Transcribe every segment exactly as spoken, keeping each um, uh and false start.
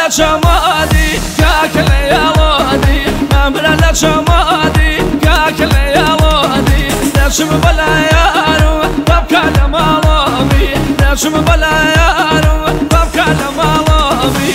شمادي كاكل يا ولدي مبلا شمادي كاكل يا ولدي نشم بلا يارو ببكى لمالومي نشم بلا يارو ببكى لمالومي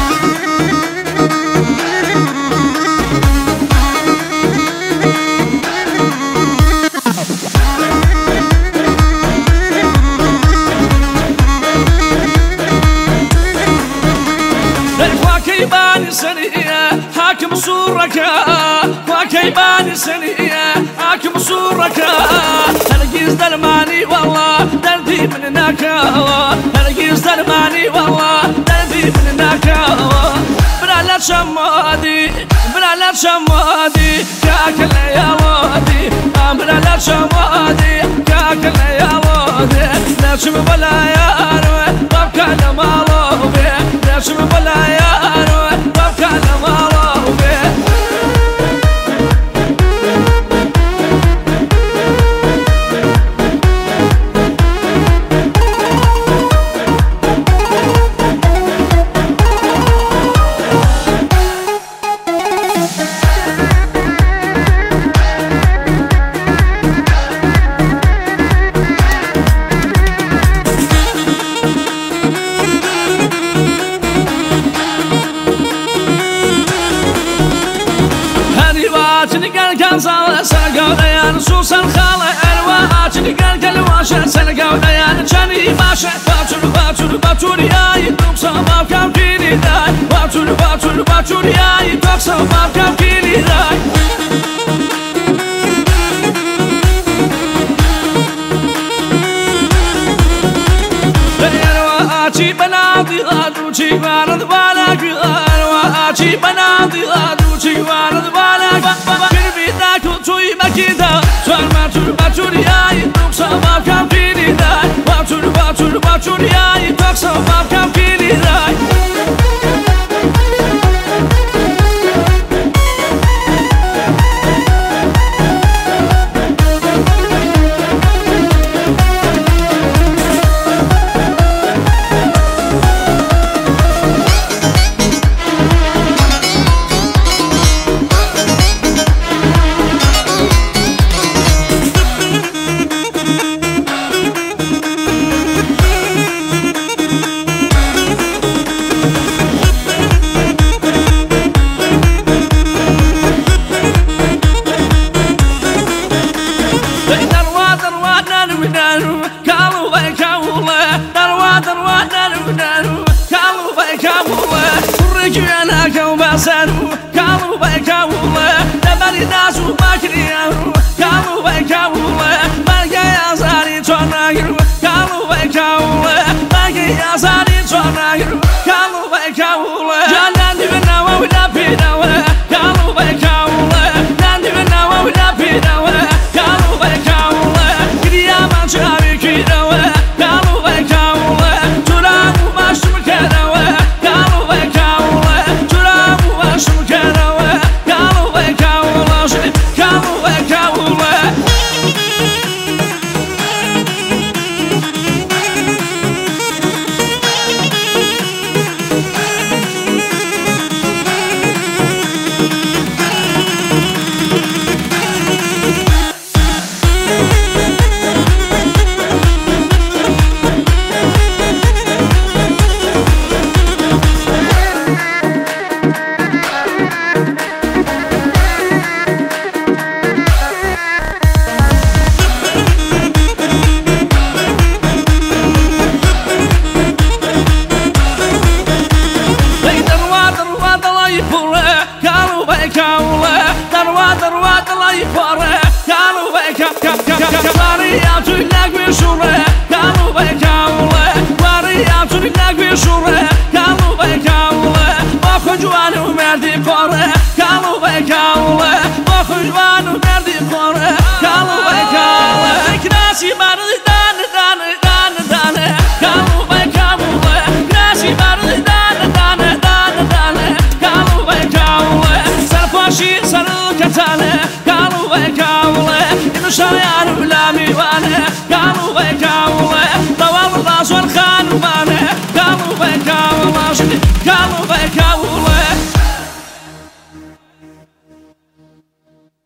سنية حاكم صورك وكيباني سنية حاكم صورك هرقيز درماني والله دردي من نكاوة هرقيز درماني والله دردي من نكاوة بلا لا شمادي بلا لا شمادي كاكل يا ودي بلا لا شمادي كاكل يا ودي نشم بلا يارو ببكى لمالوبي نشم بلا يارو سرقوا ديان سوس الخالة أرواح تلقى الكلواشة سرقوا ديان جاني باشا باتور باتور باتور ياي دوكسا ما كان فيني داي باتور باتور باتور ياي دوكسا ما كان فيني داي أرواحي بنادي غادوشي وارد بالك أرواحي بنادي غادوشي وارد بالك توی مکیدا سوال باتور باتور یای دوکسا ما کم فیلی دای باتور باتور باتور یای دوکسا ما کم فیلی دای كانوا بيكاوله دبري ناسو باكريانو كانوا بيكاوله بلقى يا زاري تونايرو كانوا بيكاوله بلقى يا زاري تونايرو كانوا بيكاوله جاندي بناوة ولا بيناوة كانوا بيكاوله جاندي بناوة ولا بيناوة كانوا بيكاوله كريا ما شابي كيناوة كانوا بيكاوله ترابو ما شمكناوة كانوا بيكاوله شريان بلا ميوانه قالوا بك والله طوال الراس والخان ومانه قالوا بك والله قالوا بك